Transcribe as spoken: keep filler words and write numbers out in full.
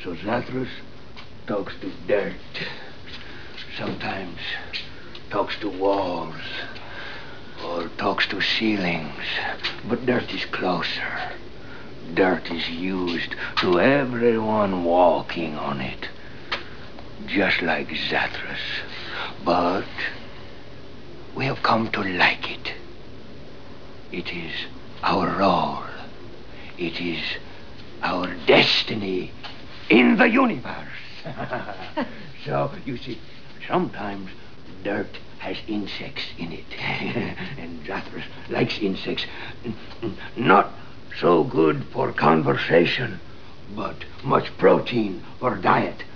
So Zathras talks to dirt. Sometimes talks to walls. Or talks to ceilings. But dirt is closer. Dirt is used to everyone walking on it. Just like Zathras. But we have come to like it. It is our role. It is our destiny in the universe. So, you see, sometimes dirt has insects in it. And Zathras likes insects. Not so good for conversation, but much protein for diet.